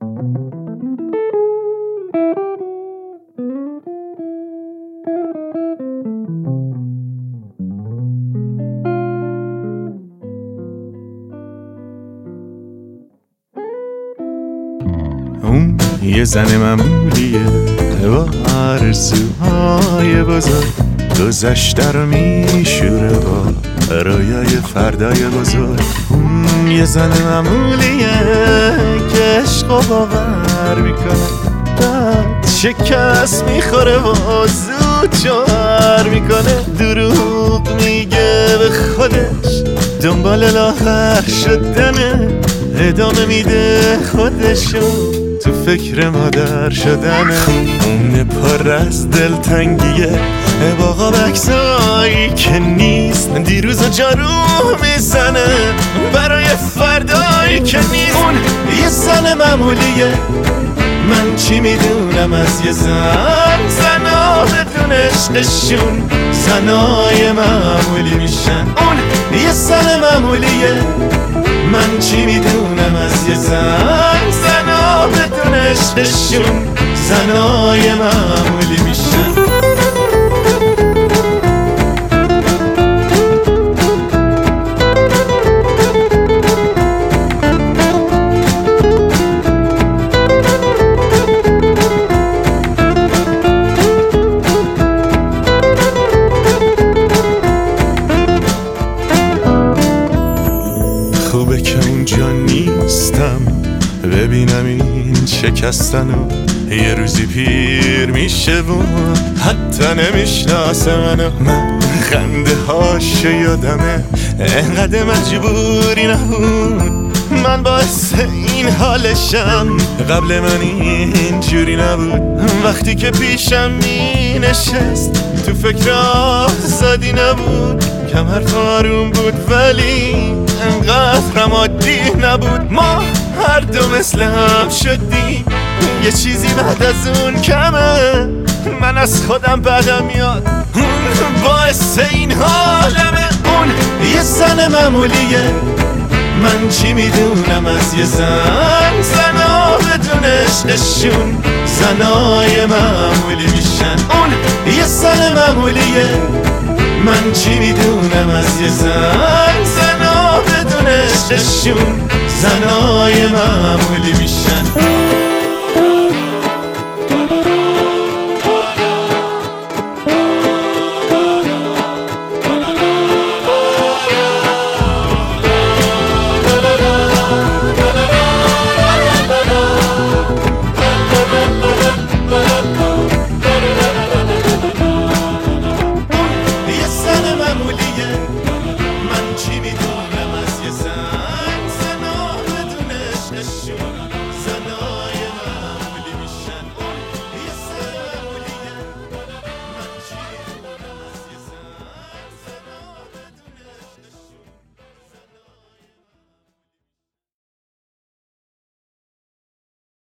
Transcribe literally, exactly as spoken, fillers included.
اون یه زن معمولیه با آرزوهای بزرگ، گذشته رو میشوره با رویای فردای بزرگ. اون یه زن معمولیه که عشق و باور میکنه، بعد شکست میخوره و زود جوهر میکنه. دروغ میگه به خودش، دنبال لاغر شدنه، ادامه میده خودشو تو فکر مادر شدنه. اون پر از دلتنگیه با قابکسایی که نیست، دیروز و جارو میزنه برای فردایی که نیست. اون یه زن معمولیه، من چی میدونم از یه زن. زنا بدون عشقشون زنای معمولی میشن. اون یه زن معمولیه، من چی میدونم از یه زن. زنا بدون عشقشون زنای معمولی میشن. خوبه که اونجا نیستم ببینم این شکستنو. یه روزی پیر میشه و حتی نمیشناسه منو. من خنده هاش یادمه، انقدر مجبوری نبود. من باعث این حالشم، قبل من اینجوری نبود. وقتی که پیشم می نشست تو فکر آزادی نبود. کمر آروم بود ولی انقدر عادی نبود. ما هر دو مثل هم شدیم، یه چیزی بعد از اون کمه. من از خودم بدم میاد، اون باعث این حالمه. اون یه زن معمولیه، من چی میدونم از یه زن. زنا بدون عشقشون زنای معمولی میشن. اون یه زن معمولیه، من چی میدونم از یه زن. زنا بدون عشقشون زنای معمولی میشن.